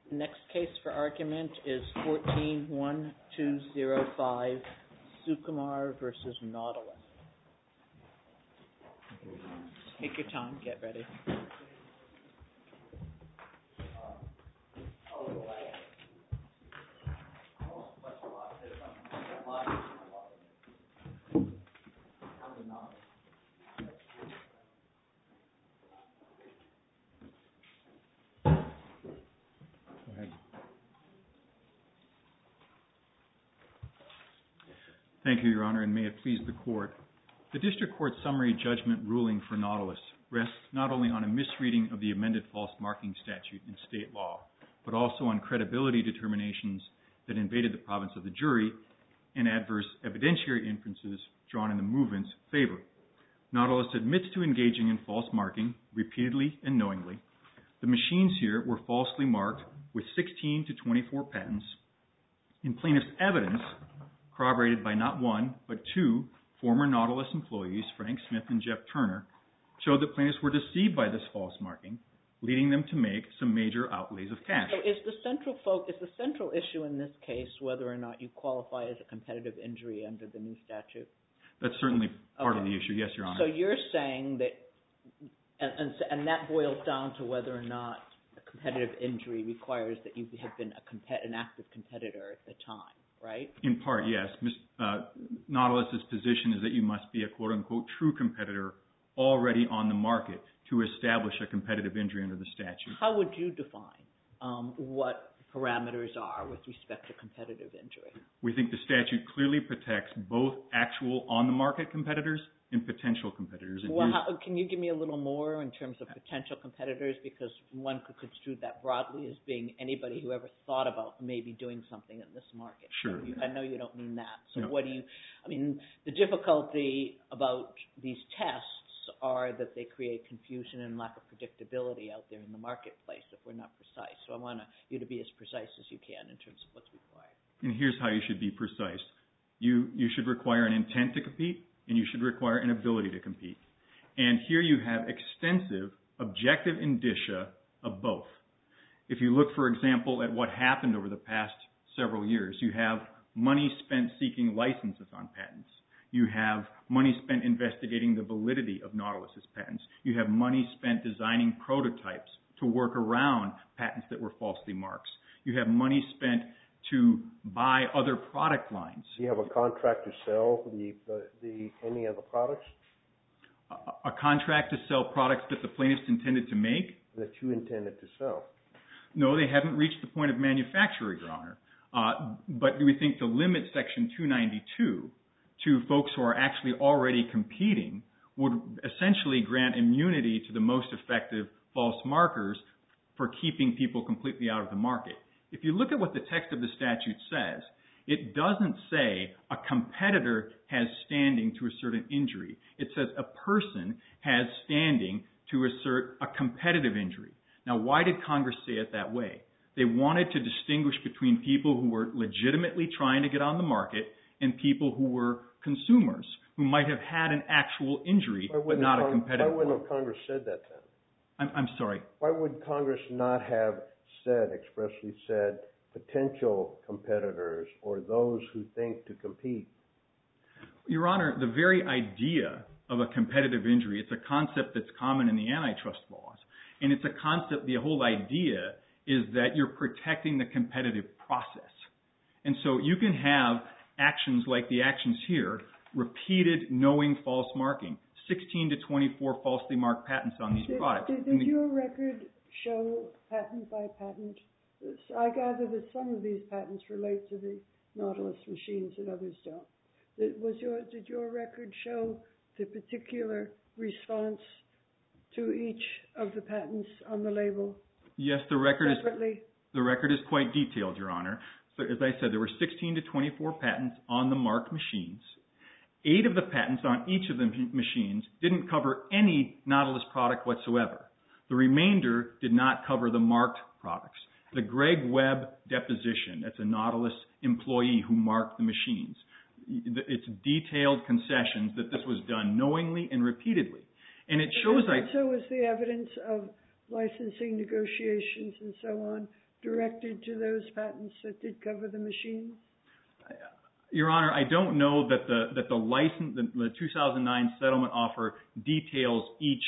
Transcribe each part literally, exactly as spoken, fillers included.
The next case for argument is fourteen one two zero five, Sukumar versus Nautilus. Take your time, get ready. Thank you, Your Honor, and may it please the Court. The District Court's summary judgment ruling for Nautilus rests not only on a misreading of the amended false marking statute in state law, but also on credibility determinations that invaded the province of the jury and adverse evidentiary inferences drawn in the movement's favor. Nautilus admits to engaging in false marking repeatedly and knowingly. The machines here were falsely marked with sixteen to twenty-four patents. In plaintiff's evidence, corroborated by not one, but two former Nautilus employees, Frank Smith and Jeff Turner, showed that plaintiffs were deceived by this false marking, leading them to make some major outlays of cash. So is the central focus, the central issue in this case, whether or not you qualify as a competitive injury under the new statute? That's certainly part okay. of the issue, yes, Your Honor. So you're saying that, and, and, and that boils down to whether or not a competitive injury requires that you have been a compet- an active competitor at the time, right? In part, yes. Uh, Nautilus's position is that you must be a quote-unquote true competitor already on the market to establish a competitive injury under the statute. How would you define um, what parameters are with respect to competitive injury? We think the statute clearly protects both actual on-the-market competitors and potential competitors. Well, how, can you give me a little more in terms of potential competitors? Because one could construe that broadly as being anybody who ever thought about maybe doing something in this market. Sure. So you, I know you don't mean that. So no. what do you, I mean, the difficulty about these tests are that they create confusion and lack of predictability out there in the marketplace if we're not precise. So I want you to be as precise as you can in terms of what's required. And here's how you should be precise. You, you should require an intent to compete, and you should require an ability to compete. And here you have extensive objective indicia of both. If you look, for example, at what happened over the past several years, you have money spent seeking licenses on patents. You have money spent investigating the validity of Nautilus's patents. You have money spent designing prototypes to work around patents that were falsely marked. You have money spent to buy other product lines. Do you have a contract to sell the, the, the any of the products? A, a contract to sell products that the plaintiffs intended to make? That you intended to sell. No, they haven't reached the point of manufacture, Your Honor. Uh, but do we think to limit Section two ninety-two to folks who are actually already competing would essentially grant immunity to the most effective false markers for keeping people completely out of the market? If you look at what the text of the statute says, it doesn't say a competitor has standing to assert an injury. It says a person has standing to assert a competitive injury. Now, why did Congress say it that way? They wanted to distinguish between people who were legitimately trying to get on the market and people who were consumers, who might have had an actual injury but not a competitive one. Why wouldn't have Congress said that then? I'm, I'm sorry? Why would Congress not have said, expressly said, potential competitors or those who think to compete? Your Honor, the very idea of a competitive injury, it's a concept that's common in the antitrust laws. And it's a concept, the whole idea is that you're protecting the competitive process. And so you can have actions like the actions here, repeated knowing false marking, sixteen to twenty-four falsely marked patents on these did, products. Did, did your record show patent by patent? I gather that some of these patents relate to the Nautilus machines and others don't. Did, was your, did your record show the particular response to each of the patents on the label? Yes, the record separately? is the record is quite detailed, Your Honor. So as I said, there were sixteen to twenty-four patents on the marked machines. Eight of the patents on each of the machines didn't cover any Nautilus product whatsoever. The remainder did not cover the marked products. The Greg Webb deposition, that's a Nautilus employee who marked the machines. It's detailed concessions that this was done knowingly and repeatedly. And it shows and like... so was the evidence of licensing negotiations and so on directed to those patents that did cover the machines? Your Honor, I don't know that the that the license, the, the two thousand nine settlement offer details each,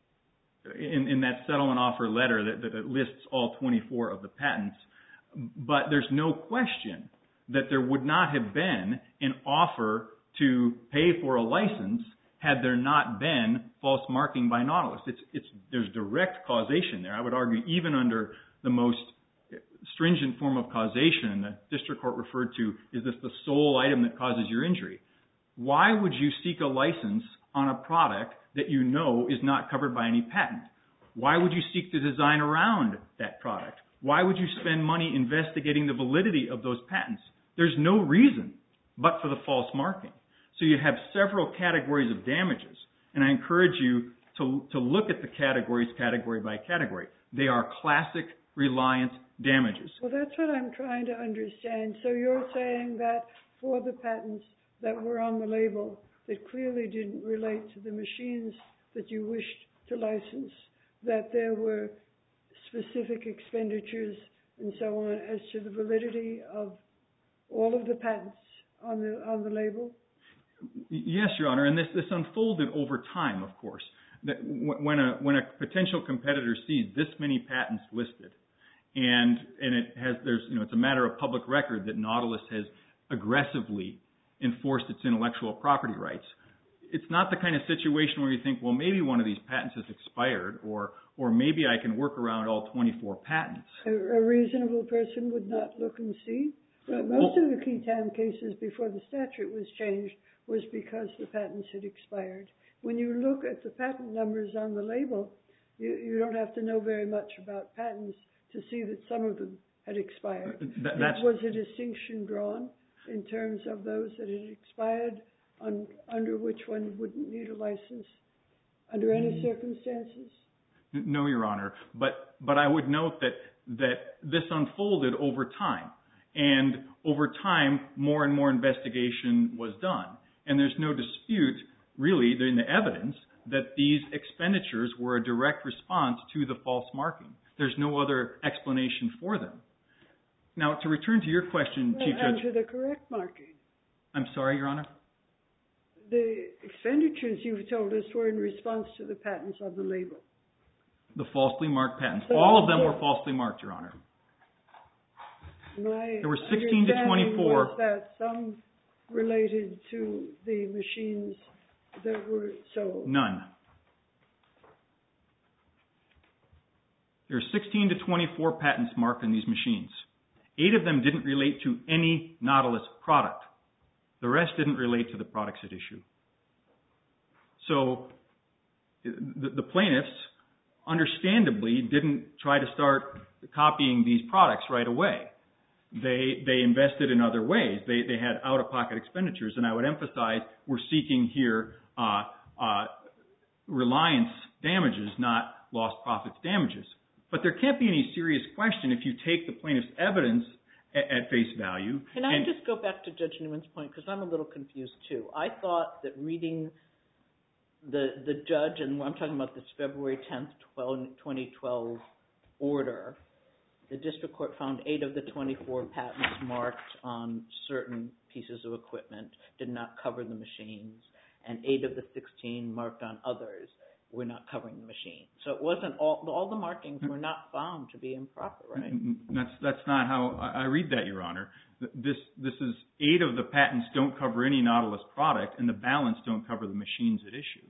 in, in that settlement offer letter that, that it lists all twenty-four of the patents, but there's no question that there would not have been an offer to pay for a license had there not been false marking by Nautilus. It's, it's, there's direct causation there. I would argue even under the most stringent form of causation the district court referred to, is this the sole item that causes your injury? Why would you seek a license on a product that you know is not covered by any patent? Why would you seek to design around that product? Why would you spend money investigating the validity of those patents? There's no reason but for the false marking. So you have several categories of damages, and I encourage you to, to look at the categories category by category. They are classic reliance damages. Well, that's what I'm trying to understand. So you're saying that for the patents that were on the label that clearly didn't relate to the machines that you wished to license, that there were specific expenditures and so on as to the validity of all of the patents on the on the label? Yes, Your Honor, and this, this unfolded over time, of course. That when a when a potential competitor sees this many patents listed, and and it has there's you know it's a matter of public record that Nautilus has aggressively enforced its intellectual property rights. It's not the kind of situation where you think, well, maybe one of these patents has expired, or or maybe I can work around all twenty-four patents. A, a reasonable person would not look and see. Well, most well, of the key time cases before the statute was changed was because the patents had expired. When you look at the patent numbers on the label, you, you don't have to know very much about patents to see that some of them had expired. That, that's, was a distinction drawn in terms of those that had expired, on, under which one wouldn't need a license under any circumstances? No, Your Honor, but but I would note that that this unfolded over time, and over time more and more investigation was done, and there's no dispute really in the evidence that these expenditures were a direct response to the false marking. There's no other explanation for them. Now, to return to your question, well, Chief and Judge. to the correct marking. I'm sorry, Your Honor? The expenditures you've told us were in response to the patents on the label. The falsely marked patents. So all of them were falsely marked, Your Honor. My there were sixteen to twenty-four. Was that some related to the machines that were sold? None. There are sixteen to twenty-four patents marked on these machines. Eight of them didn't relate to any Nautilus product. The rest didn't relate to the products at issue. So the, the plaintiffs, understandably, didn't try to start copying these products right away. They they invested in other ways. They they had out-of-pocket expenditures, and I would emphasize we're seeking here uh, uh, reliance damages, not lost profits damages. But there can't be any serious question if you take the plaintiff's evidence at, at face value. Can I just go back to Judge Newman's point, because I'm a little confused too. I thought that reading the the judge, and I'm talking about this February tenth, twenty twelve order, the district court found eight of the twenty-four patents marked on certain pieces of equipment did not cover the machines, and eight of the sixteen marked on others were not covering the machine. So it wasn't all, all the markings were not found to be improper, right? That's that's not how I read that, Your Honor. This this is eight of the patents don't cover any Nautilus product, and the balance don't cover the machines at issue.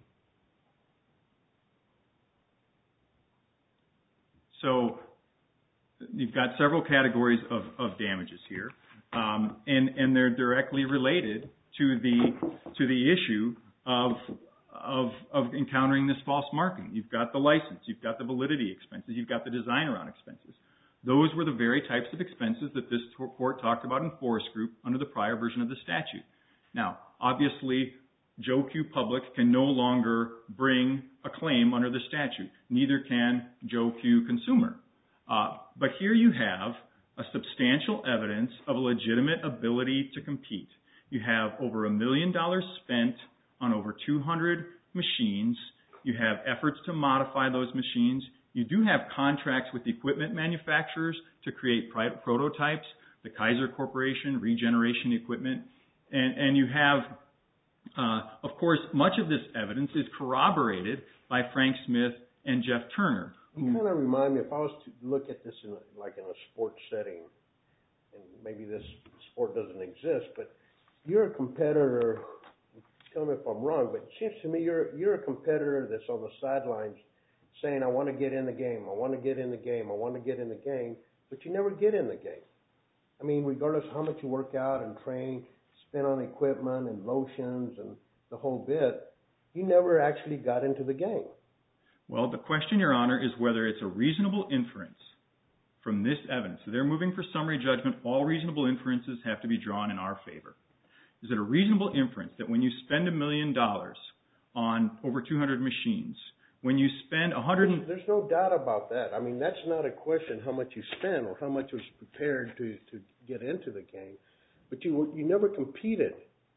So you've got several categories of, of damages here, um, and and they're directly related to the to the issue of of of encountering this false marking. You've got the license, you've got the validity expenses, you've got the design around expenses. Those were the very types of expenses that this court talked about in Forest Group under the prior version of the statute. Now, obviously, Joe Q. Public can no longer bring a claim under the statute. Neither can Joe Q. Consumer. Uh, but here you have a substantial evidence of a legitimate ability to compete. You have over a million dollars spent on over two hundred machines. You have efforts to modify those machines. You do have contracts with equipment manufacturers to create prototypes, the Kaiser Corporation, Regeneration Equipment, and, and you have, uh, of course, much of this evidence is corroborated by Frank Smith and Jeff Turner. You kind of remind me, if I was to look at this in a, like in a sports setting, and maybe this sport doesn't exist, but you're a competitor. Tell me if I'm wrong, but it seems to me you're you're a competitor that's on the sidelines saying, I want to get in the game, I want to get in the game, I want to get in the game, but you never get in the game. I mean, regardless of how much you work out and train, spend on equipment and lotions and the whole bit, you never actually got into the game. Well, the question, Your Honor, is whether it's a reasonable inference from this evidence. So they're moving for summary judgment. All reasonable inferences have to be drawn in our favor. Is it a reasonable inference that when you spend a million dollars on over two hundred machines, when you spend one hundred... There's, there's no doubt about that. I mean, that's not a question how much you spend or how much was prepared to, to get into the game. But you you never competed.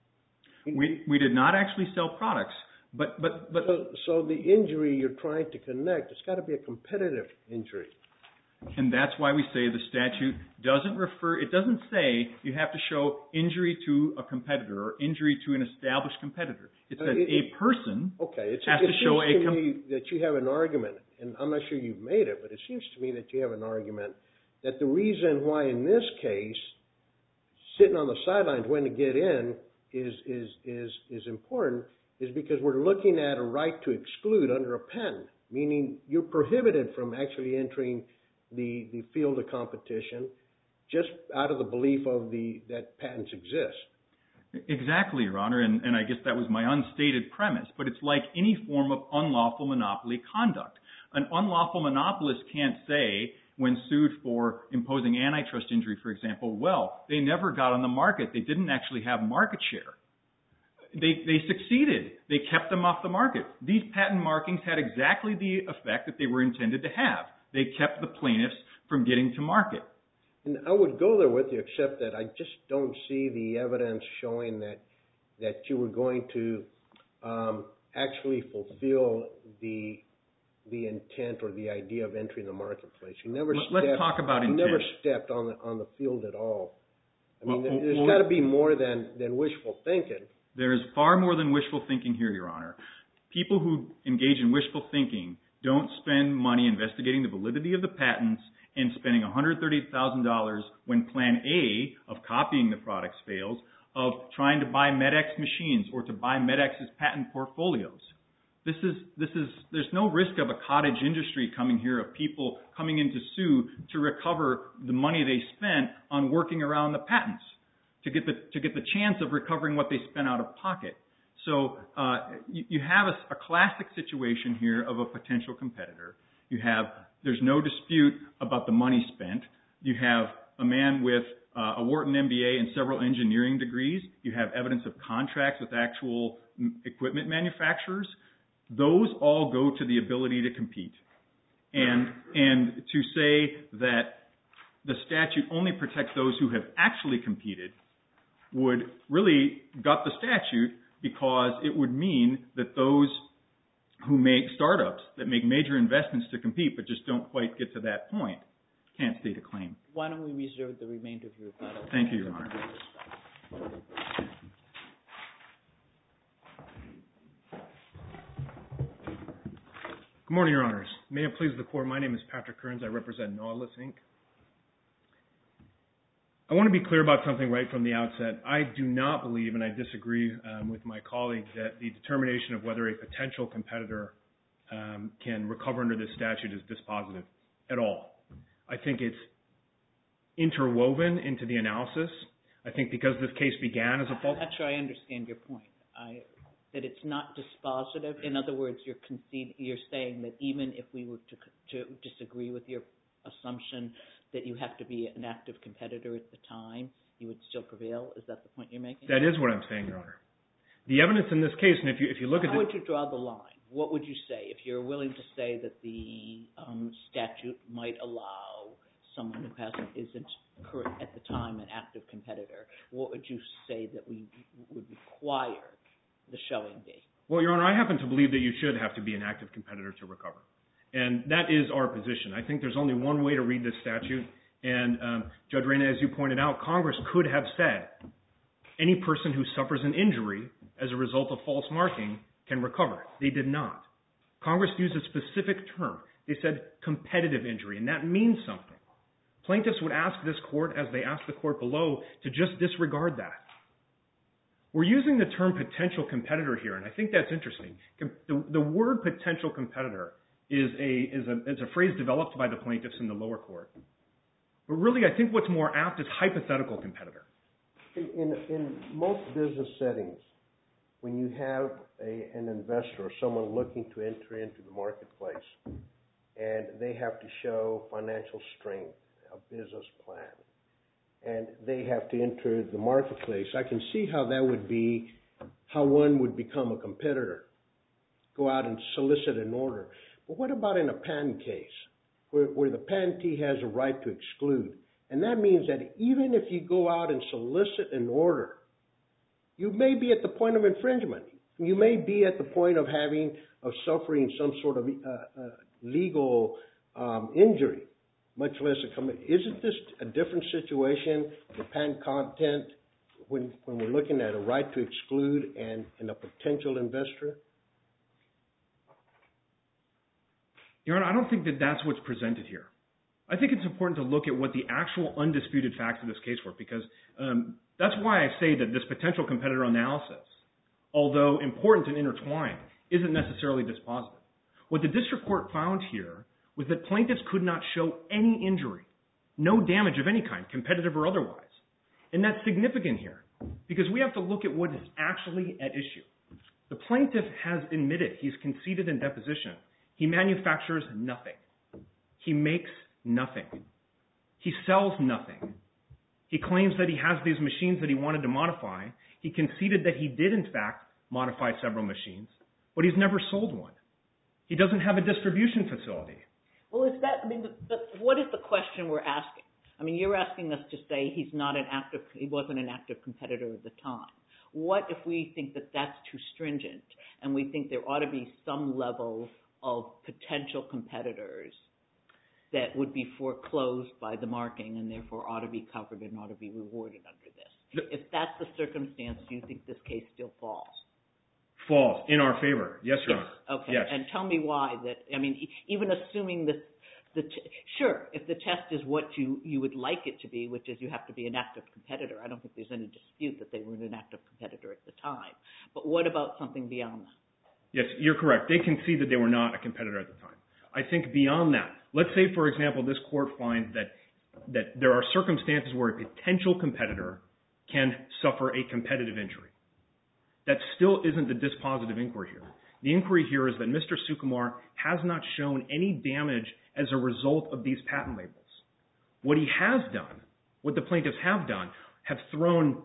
We we did not actually sell products. But but but so, so the injury you're trying to connect, it's got to be a competitive injury. And that's why we say the statute doesn't refer, it doesn't say you have to show injury to a competitor or injury to an established competitor. It says uh, it, a person okay, it's, has it to show a... It seems to com- me that you have an argument, and I'm not sure you've made it, but it seems to me that you have an argument that the reason why in this case, sitting on the sidelines when to get in is is is is important is because we're looking at a right to exclude under a patent, meaning you're prohibited from actually entering the, the field of competition just out of the belief of the that patents exist. Exactly, Your Honor, and, and I guess that was my unstated premise, but it's like any form of unlawful monopoly conduct. An unlawful monopolist can't say, when sued for imposing antitrust injury, for example, well, they never got on the market. They didn't actually have market share. They, they succeeded. They kept them off the market. These patent markings had exactly the effect that they were intended to have. They kept the plaintiffs from getting to market. And I would go there with you, except that I just don't see the evidence showing that that you were going to um, actually fulfill the the intent or the idea of entering the marketplace. You never Let's stepped, talk about intent. You never stepped on the on the field at all. I mean, well, there's well, got to be more than, than wishful thinking. There is far more than wishful thinking here, Your Honor. People who engage in wishful thinking don't spend money investigating the validity of the patents and spending one hundred thirty thousand dollars when Plan A of copying the products fails, of trying to buy MedX machines or to buy MedX's patent portfolios. This is, this is, there's no risk of a cottage industry coming here, of people coming in to sue to recover the money they spent on working around the patents, to get the, to get the chance of recovering what they spent out of pocket. So uh, you, you have a, a classic situation here of a potential competitor. You have, there's no dispute about the money spent. You have a man with uh, a Wharton M B A and several engineering degrees. You have evidence of contracts with actual m- equipment manufacturers. Those all go to the ability to compete. And, and to say that the statute only protects those who have actually competed would really gut the statute, because it would mean that those who make startups that make major investments to compete but just don't quite get to that point can't state a claim. Why don't we reserve the remainder of your rebuttal? Thank you, Your Honor. Good morning, Your Honors. May it please the Court, my name is Patrick Kearns. I represent Nautilus, Incorporated. I want to be clear about something right from the outset. I do not believe, and I disagree um, with my colleague, that the determination of whether a potential competitor um, can recover under this statute is dispositive at all. I think it's interwoven into the analysis. I think because this case began as a false... I'm not sure I understand your point. I, that it's not dispositive. In other words, you're conceding, you're saying that even if we were to, to disagree with your assumption that you have to be an active competitor at the time, you would still prevail? Is that the point you're making? That is what I'm saying, Your Honor. The evidence in this case, and if you if you look How at the... How would you draw the line? What would you say if you're willing to say that the um, statute might allow someone who hasn't isn't current at the time an active competitor? What would you say that we would require the showing be? Well, Your Honor, I happen to believe that you should have to be an active competitor to recover. And that is our position. I think there's only one way to read this statute. And um, Judge Reyna, as you pointed out, Congress could have said any person who suffers an injury as a result of false marking can recover. They did not. Congress used a specific term. They said competitive injury, and that means something. Plaintiffs would ask this court, as they asked the court below, to just disregard that. We're using the term potential competitor here, and I think that's interesting. The, the word potential competitor is a, is, a, is a phrase developed by the plaintiffs in the lower court. But really, I think what's more apt is hypothetical competitor. In, in, in most business settings, when you have a, an investor or someone looking to enter into the marketplace, and they have to show financial strength, a business plan, and they have to enter the marketplace, I can see how that would be, how one would become a competitor, go out and solicit an order. But what about in a patent case, where, where the patentee has a right to exclude? And that means that even if you go out and solicit an order, you may be at the point of infringement. You may be at the point of having, of suffering some sort of uh, uh, legal um, injury, much less a com- Isn't this a different situation, the patent content, when, when we're looking at a right to exclude and, and a potential investor? Your Honor, I don't think that that's what's presented here. I think it's important to look at what the actual undisputed facts of this case were, because um, that's why I say that this potential competitor analysis, although important and intertwined, isn't necessarily dispositive. What the district court found here was that plaintiffs could not show any injury, no damage of any kind, competitive or otherwise. And that's significant here, because we have to look at what is actually at issue. The plaintiff has admitted, he's conceded in deposition, he manufactures nothing. He makes nothing. He sells nothing. He claims that he has these machines that he wanted to modify. He conceded that he did, in fact, modify several machines, but he's never sold one. He doesn't have a distribution facility. Well, is that, I mean, but what is the question we're asking? I mean, you're asking us to say he's not an active, he wasn't an active competitor at the time. What if we think that that's too stringent and we think there ought to be some level of potential competitors that would be foreclosed by the marking and therefore ought to be covered and ought to be rewarded under this? If that's the circumstance, do you think this case still falls? Falls in our favor. Yes, Your Honor. Yes. Okay. Yes. And tell me why that, I mean, even assuming this, the t- sure, if the test is what you, you would like it to be, which is you have to be an active competitor, I don't think there's any dispute that they weren't an active competitor at the time. But what about something beyond that? Yes, you're correct. They concede that they were not a competitor at the time. I think beyond that, let's say, for example, this court finds that, that there are circumstances where a potential competitor can suffer a competitive injury. That still isn't the dispositive inquiry here. The inquiry here is that Mister Sukumar has not shown any damage as a result of these patent labels. What he has done, what the plaintiffs have done, have thrown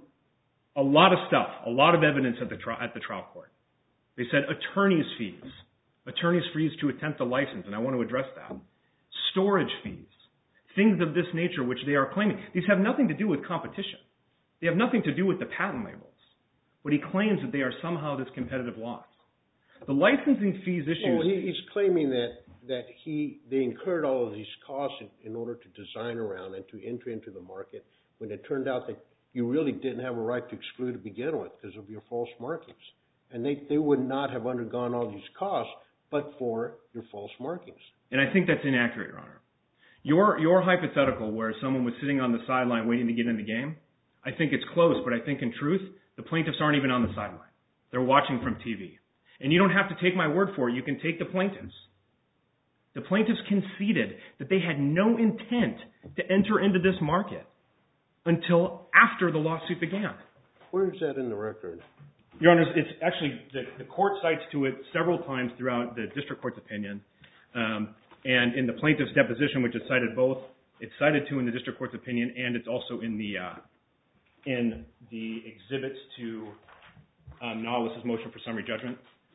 a lot of stuff, a lot of evidence at the, tri- at the trial court. They said attorney's fees, attorney's fees to attempt a license, and I want to address that. Storage fees, things of this nature which they are claiming. These have nothing to do with competition. They have nothing to do with the patent labels. But he claims that they are somehow this competitive loss. The licensing fees issues... Well, he, he's claiming that, that he they incurred all of these costs in, in order to design around and to enter into the market when it turned out that you really didn't have a right to exclude to begin with because of your false markings. And they, they would not have undergone all these costs but for your false markings. And I think that's inaccurate, Your Honor. Your, your hypothetical where someone was sitting on the sideline waiting to get in the game, I think it's close, but I think in truth, the plaintiffs aren't even on the sideline. They're watching from T V. And you don't have to take my word for it. You can take the plaintiffs. The plaintiffs conceded that they had no intent to enter into this market until after the lawsuit began. Where is that in the record? Your Honor, it's actually, the, the court cites to it several times throughout the district court's opinion. Um, and in the plaintiff's deposition, which is cited both, it's cited to in the district court's opinion, and it's also in the... Uh, in the exhibits to um, Nautilus's motion for summary judgment.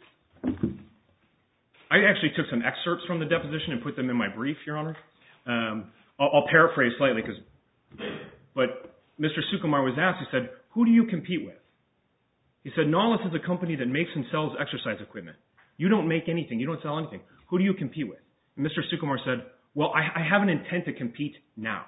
I actually took some excerpts from the deposition and put them in my brief, Your Honor. Um, I'll, I'll paraphrase slightly, because, but Mister Sukumar was asked, he said, who do you compete with? He said, Nautilus is a company that makes and sells exercise equipment. You don't make anything. You don't sell anything. Who do you compete with? And Mister Sukumar said, well, I, I have an intent to compete now.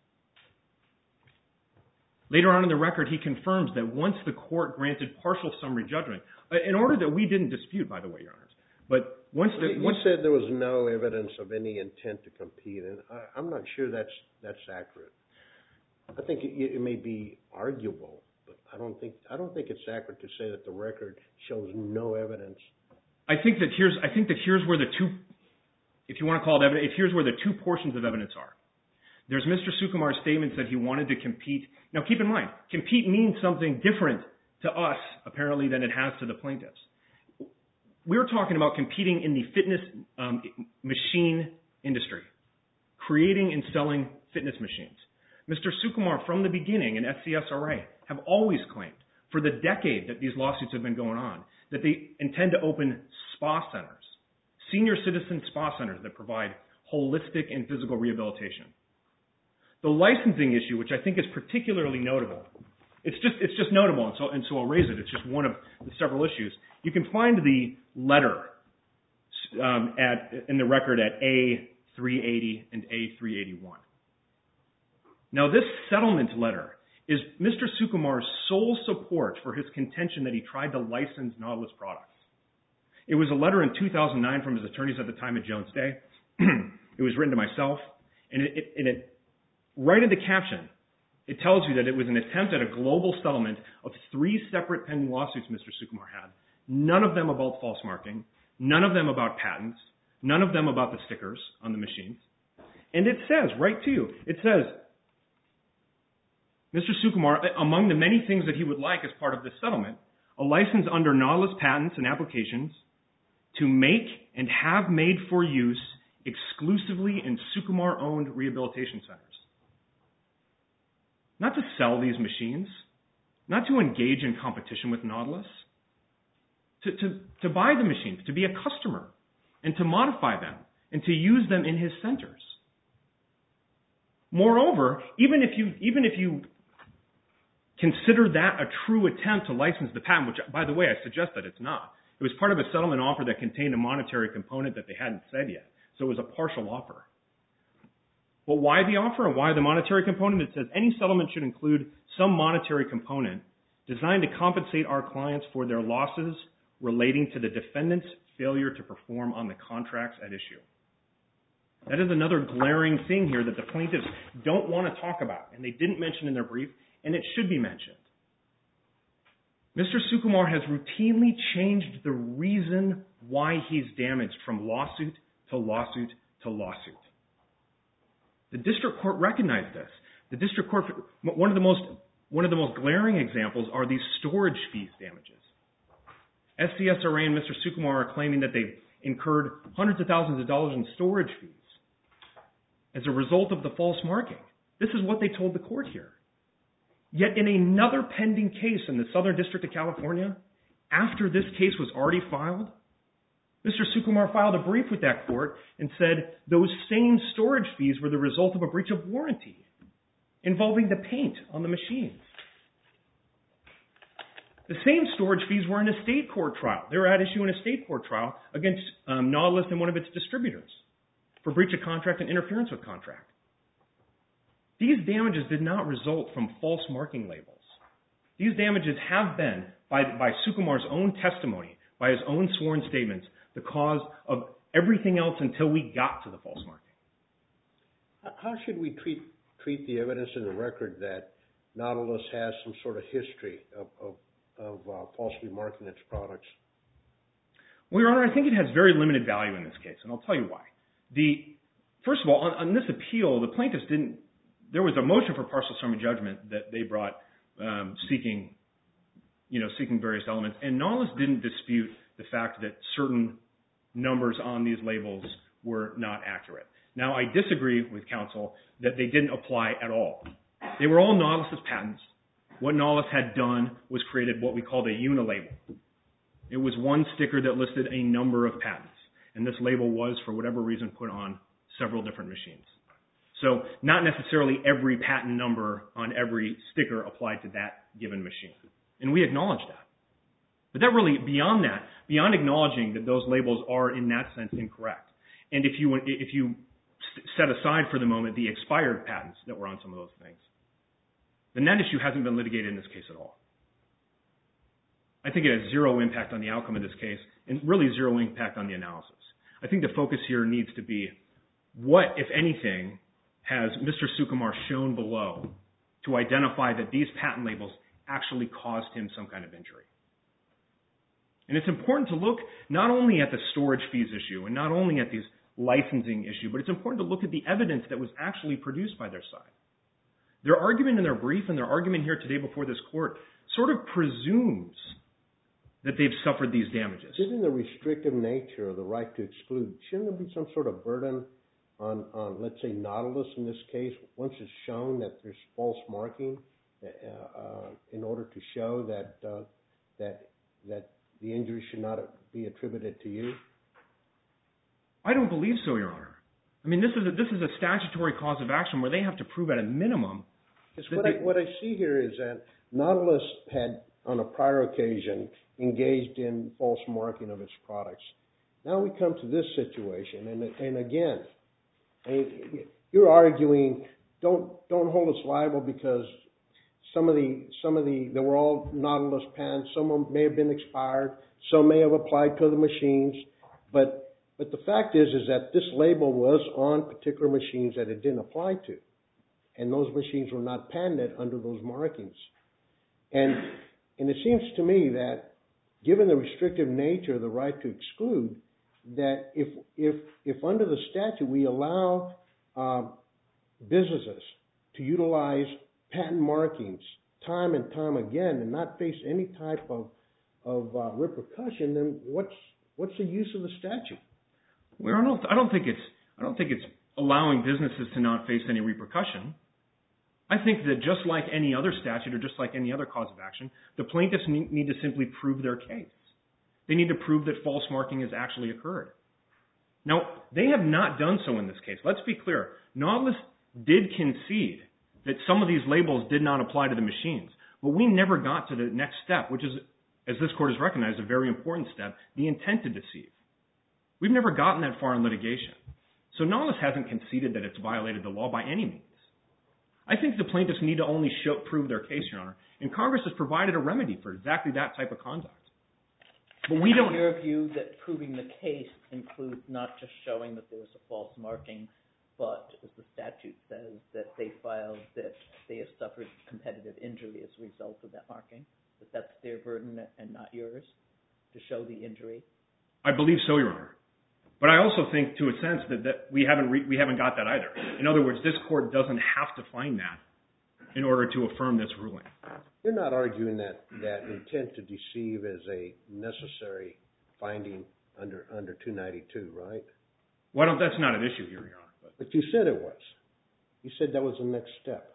Later on in the record, he confirms that once the court granted partial summary judgment, in order that we didn't dispute, by the way, Your Honors, but once the... You once, said there was no evidence of any intent to compete, and I, I'm not sure that's that's accurate. I think it, it may be arguable, but I don't think I don't think it's accurate to say that the record shows no evidence. I think that here's I think that here's where the two, if you want to call it evidence, here's where the two portions of evidence are. There's Mister Sukumar's statements that he wanted to compete. Now, keep in mind, compete means something different to us, apparently, than it has to the plaintiffs. We're talking about competing in the fitness um, machine industry, creating and selling fitness machines. Mister Sukumar, from the beginning, and S C S R A, have always claimed, for the decade that these lawsuits have been going on, that they intend to open spa centers, senior citizen spa centers that provide holistic and physical rehabilitation. The licensing issue, which I think is particularly notable, it's just it's just notable, and so and so I'll raise it. It's just one of the several issues. You can find the letter um, at in the record at A three eighty and A three eighty-one. Now, this settlement letter is Mister Sukumar's sole support for his contention that he tried to license Nautilus products. It was a letter in two thousand nine from his attorneys at the time at Jones Day. It was written to myself, and it, it, and it right in the caption, it tells you that it was an attempt at a global settlement of three separate pending lawsuits Mister Sukumar had, none of them about false marking, none of them about patents, none of them about the stickers on the machines. And it says, right to you, it says, Mister Sukumar, among the many things that he would like as part of this settlement, a license under Nautilus patents and applications to make and have made for use exclusively in Sukumar-owned rehabilitation centers. Not to sell these machines, not to engage in competition with Nautilus, to, to, to buy the machines, to be a customer, and to modify them, and to use them in his centers. Moreover, even if you, even if you consider that a true attempt to license the patent, which, by the way, I suggest that it's not. It was part of a settlement offer that contained a monetary component that they hadn't said yet, so it was a partial offer. Well, why the offer and why the monetary component? It says any settlement should include some monetary component designed to compensate our clients for their losses relating to the defendant's failure to perform on the contracts at issue. That is another glaring thing here that the plaintiffs don't want to talk about, and they didn't mention in their brief, and it should be mentioned. Mister Sukumar has routinely changed the reason why he's damaged from lawsuit to lawsuit to lawsuit. The district court recognized this. The district court, one of the most, one of the most glaring examples are these storage fees damages. S C S R A and Mister Sukumar are claiming that they've incurred hundreds of thousands of dollars in storage fees as a result of the false marking. This is what they told the court here. Yet in another pending case in the Southern District of California, after this case was already filed, Mister Sukumar filed a brief with that court and said those same storage fees were the result of a breach of warranty involving the paint on the machines. The same storage fees were in a state court trial. They were at issue in a state court trial against um, Nautilus and one of its distributors for breach of contract and interference with contract. These damages did not result from false marking labels. These damages have been, by, by Sukumar's own testimony, by his own sworn statements, the cause of everything else until we got to the false marking. How should we treat treat the evidence in the record that Nautilus has some sort of history of, of, of uh, falsely marking its products? Well, Your Honor, I think it has very limited value in this case, and I'll tell you why. The First of all, on, on this appeal, the plaintiffs didn't, there was a motion for partial summary judgment that they brought um, seeking, you know, seeking various elements, and Nautilus didn't dispute the fact that certain numbers on these labels were not accurate. Now, I disagree with counsel that they didn't apply at all. They were all Nautilus's patents. What Nautilus had done was created what we called a unilabel. It was one sticker that listed a number of patents, and this label was, for whatever reason, put on several different machines. So not necessarily every patent number on every sticker applied to that given machine. And we acknowledge that. But that really, beyond that, beyond acknowledging that those labels are in that sense incorrect, And if you if you set aside for the moment the expired patents that were on some of those things, then that issue hasn't been litigated in this case at all. I think it has zero impact on the outcome of this case and really zero impact on the analysis. I think the focus here needs to be what, if anything, has Mister Sukumar shown below to identify that these patent labels actually caused him some kind of injury. And it's important to look not only at the storage fees issue and not only at these licensing issue, but it's important to look at the evidence that was actually produced by their side. Their argument in their brief and their argument here today before this court sort of presumes that they've suffered these damages. Given the restrictive nature of the right to exclude, shouldn't there be some sort of burden on, on let's say, Nautilus in this case, once it's shown that there's false marking, uh, uh, in order to show that uh, that that the injury should not be attributed to you? I don't believe so, Your Honor. I mean, this is a, this is a statutory cause of action where they have to prove at a minimum. What, they, I, what I see here is that Nautilus had, on a prior occasion, engaged in false marking of its products. Now we come to this situation, and and again, I mean, you're arguing don't don't hold us liable because some of the some of the they were all Nautilus patents. Some of them may have been expired. Some may have applied to the machines, but but the fact is is that this label was on particular machines that it didn't apply to, and those machines were not patented under those markings. And and it seems to me that, given the restrictive nature of the right to exclude, that if if if under the statute we allow uh, businesses to utilize patent markings time and time again and not face any type of of uh, repercussion, then what's what's the use of the statute? Well, I don't, I don't think it's I don't think it's allowing businesses to not face any repercussion. I think that just like any other statute or just like any other cause of action, the plaintiffs need, need to simply prove their case. They need to prove that false marking has actually occurred. Now, they have not done so in this case. Let's be clear. Nautilus did concede that some of these labels did not apply to the machines, but we never got to the next step, which is, as this court has recognized, a very important step, the intent to deceive. We've never gotten that far in litigation. So Nautilus hasn't conceded that it's violated the law by any means. I think the plaintiffs need to only show, prove their case, Your Honor, and Congress has provided a remedy for exactly that type of conduct. But we don't. In your view, that proving the case includes not just showing that there was a false marking, but, as the statute says, that they filed that they have suffered competitive injury as a result of that marking, that that's their burden and not yours to show the injury? I believe so, Your Honor. But I also think, to a sense, that, that we haven't re- we haven't got that either. In other words, this court doesn't have to find that in order to affirm this ruling. You're not arguing that, that intent to deceive is a necessary finding under under two ninety-two, right? Well, that's not an issue here, Your Honor. But, but you said it was. You said that was the next step.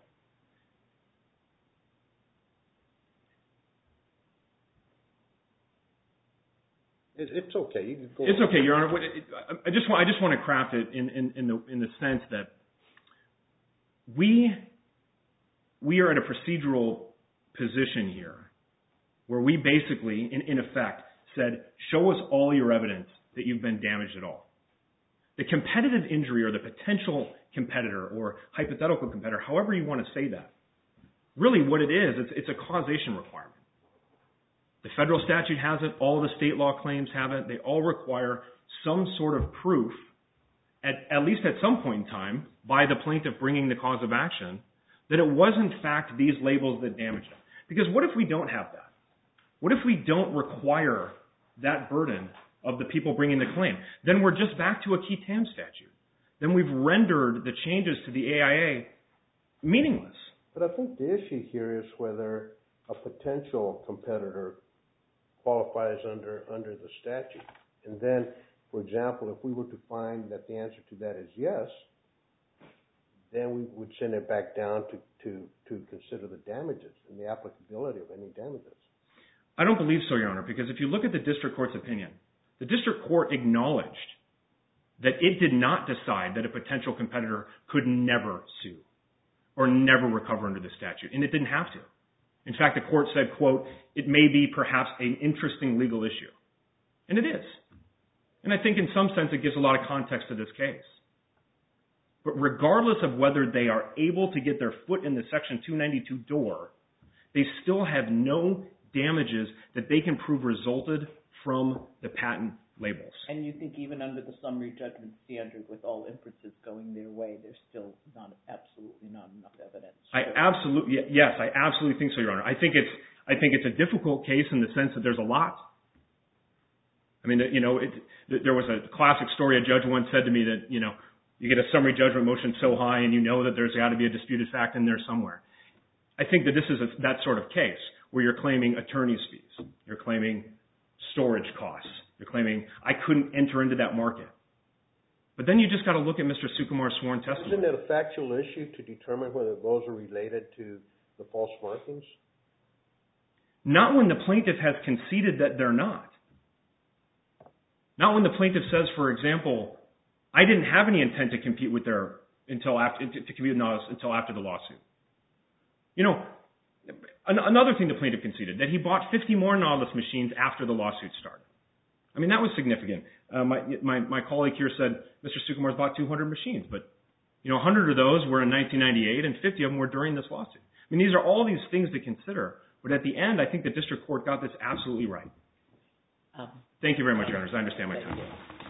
It's okay. You can go it's on. okay, Your Honor. I just want I just want to craft it in, in, in the in the sense that we we are at a procedural position here where we basically, in, in effect, said, show us all your evidence that you've been damaged at all. The competitive injury or the potential competitor or hypothetical competitor, however you want to say that, really what it is, it's, it's a causation requirement. The federal statute has it. All the state law claims have it. They all require some sort of proof, at, at least at some point in time, by the plaintiff bringing the cause of action, that it was in fact these labels that damaged them. Because what if we don't have that? What if we don't require that burden of the people bringing the claim? Then we're just back to a key tam statute. Then we've rendered the changes to the A I A meaningless. But I think the issue here is whether a potential competitor qualifies under under the statute. And then, for example, if we were to find that the answer to that is yes, then we would send it back down to, to, to consider the damages and the applicability of any damages. I don't believe so, Your Honor, because if you look at the district court's opinion, the district court acknowledged that it did not decide that a potential competitor could never sue or never recover under the statute, and it didn't have to. In fact, the court said, quote, it may be perhaps an interesting legal issue. And it is. And I think in some sense it gives a lot of context to this case. But regardless of whether they are able to get their foot in the Section two ninety-two door, they still have no damages that they can prove resulted from the patent labels. And you think even under the summary judgment standard, with all inferences going their way, there's still not absolutely not enough evidence? I absolutely yes, I absolutely think so, Your Honor. I think it's I think it's a difficult case in the sense that there's a lot. I mean, you know, it, there was a classic story. A judge once said to me that, you know, you get a summary judgment motion so high and you know that there's got to be a disputed fact in there somewhere. I think that this is a, that sort of case where you're claiming attorney's fees. You're claiming storage costs. You're claiming I couldn't enter into that market. But then you just got to look at Mister Sukumar's sworn testimony. Isn't it a factual issue to determine whether those are related to the false markings? Not when the plaintiff has conceded that they're not. Not when the plaintiff says, for example, I didn't have any intent to compete with their until after to, to compete with Nautilus until after the lawsuit. You know, an, another thing the plaintiff conceded, that he bought fifty more Nautilus machines after the lawsuit started. I mean, that was significant. Uh, my, my my colleague here said Mister Sukumar's bought two hundred machines, but you know, one hundred of those were in nineteen ninety-eight, and fifty of them were during this lawsuit. I mean, these are all these things to consider. But at the end, I think the district court got this absolutely right. Um, Thank you very much, Your Honors. I understand my time.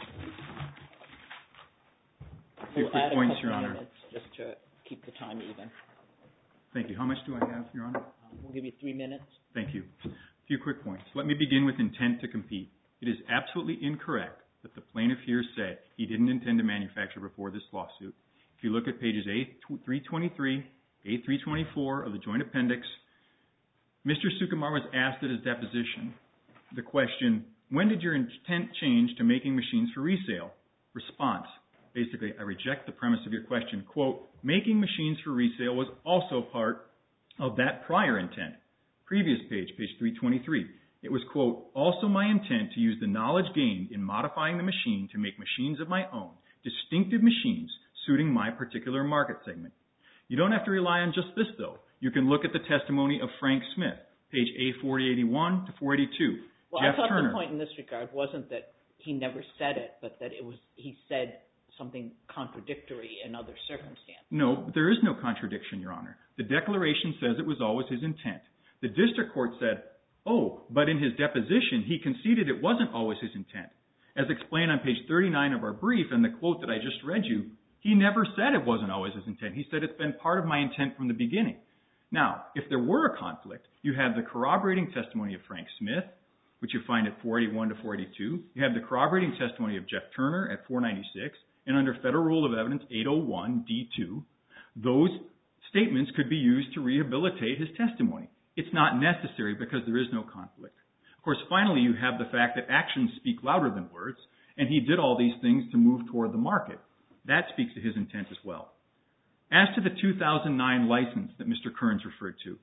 A few we'll quick add a points, couple Your Honor. minutes just to keep the time even. Thank you. How much do I have, Your Honor? Um, we'll give you three minutes. Thank you. A few quick points. Let me begin with intent to compete. It is absolutely incorrect that the plaintiff here said he didn't intend to manufacture before this lawsuit. If you look at pages A three twenty-three, A three twenty-four of the joint appendix, Mister Sukumar was asked at his deposition the question, when did your intent change to making machines for resale? Response, basically, I reject the premise of your question. Quote, making machines for resale was also part of that prior intent. Previous page, page three twenty-three. It was, quote, also my intent to use the knowledge gained in modifying the machine to make machines of my own, distinctive machines suiting my particular market segment. You don't have to rely on just this, though. You can look at the testimony of Frank Smith, page A forty eighty-one to four eighty-two. Well, Jeff I thought Turner. the point in this regard wasn't that he never said it, but that it was he said something contradictory in other circumstances. No, there is no contradiction, Your Honor. The declaration says it was always his intent. The district court said, oh, but in his deposition, he conceded it wasn't always his intent. As explained on page thirty-nine of our brief and the quote that I just read you, he never said it wasn't always his intent. He said it's been part of my intent from the beginning. Now, if there were a conflict, you have the corroborating testimony of Frank Smith, which you find at four eighty-one to four eighty-two. You have the corroborating testimony of Jeff Turner at four ninety-six. And under Federal Rule of Evidence eight oh one D two, those statements could be used to rehabilitate his testimony. It's not necessary because there is no conflict. Of course, finally, you have the fact that actions speak louder than words, and he did all these things to move toward the market. That speaks to his intent as well. As to the two thousand nine license that Mister Kearns referred to,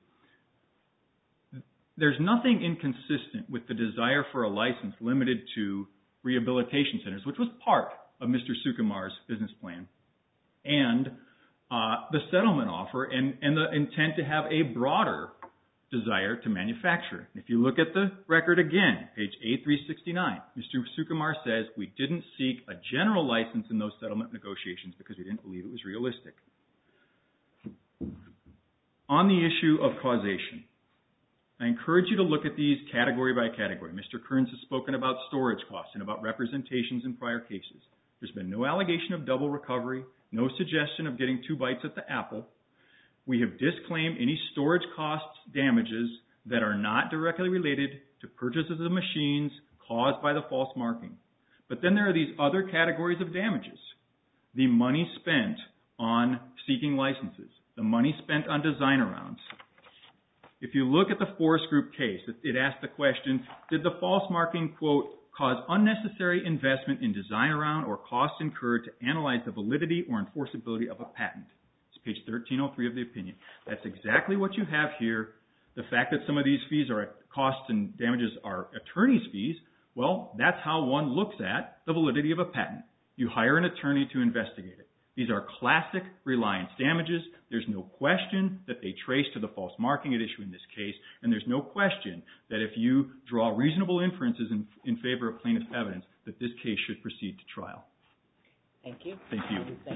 there's nothing inconsistent with the desire for a license limited to rehabilitation centers, which was part of Mister Sukumar's business plan, and uh, the settlement offer and, and the intent to have a broader desire to manufacture. If you look at the record again, page A three sixty-nine, Mister Sukumar says we didn't seek a general license in those settlement negotiations because we didn't believe it was realistic. On the issue of causation, I encourage you to look at these category by category. Mister Kearns has spoken about storage costs and about representations in prior cases. There's been no allegation of double recovery, no suggestion of getting two bites at the apple. We have disclaimed any storage costs damages that are not directly related to purchases of machines caused by the false marking. But then there are these other categories of damages. The money spent on seeking licenses, the money spent on design arounds. If you look at the Forest Group case, it asked the question, did the false marking, quote, cause unnecessary investment in design around or costs incurred to analyze the validity or enforceability of a patent? It's page thirteen oh three of the opinion. That's exactly what you have here. The fact that some of these fees are costs and damages are attorney's fees, well, that's how one looks at the validity of a patent. You hire an attorney to investigate it. These are classic reliance damages. There's no question that they trace to the false marking at issue in this case, and there's no question that if you draw reasonable inferences in, in favor of plaintiff's evidence, that this case should proceed to trial. Thank you. Thank you. Um, thank